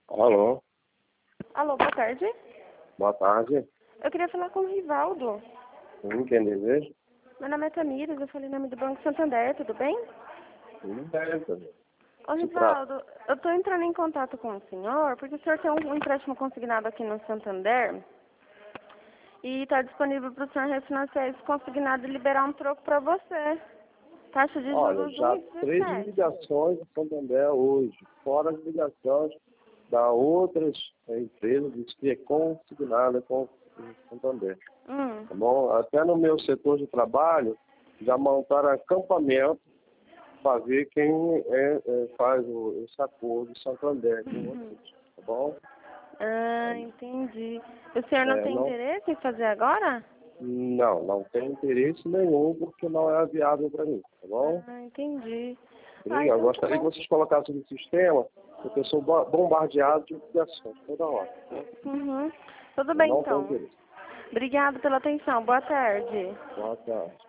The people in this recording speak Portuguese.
Alô, Alô, boa tarde. boa tarde. Eu queria falar com o Rivaldo. Quem deseja? Meu nome é Tamires, eu falei em nome do Banco Santander, tudo bem? Ô Se trata. Rivaldo, eu estou entrando em contato com o senhor porque o senhor tem um empréstimo consignado aqui no Santander e está disponível para o senhor refinanciar esse consignado e liberar um troco para você. Taxa de Olha, juros já 3 1,17. ligações do Santander hoje, fora as ligações da outras empresas que é consignada com o Santander. Tá bom? Até no meu setor de trabalho, já montaram acampamento para ver quem faz esse acordo do Santander com vocês, tá bom? Ah, entendi. O senhor não tem Não, interesse em fazer agora? não tem interesse nenhum, porque não é viável para mim, tá bom? Ah, entendi. Eu Então tá gostaria que bom. vocês colocassem no sistema, porque eu sou bombardeado de ligações toda hora. Tudo Eu bem não tenho então. interesse. Obrigada pela atenção. Boa tarde. Boa tarde.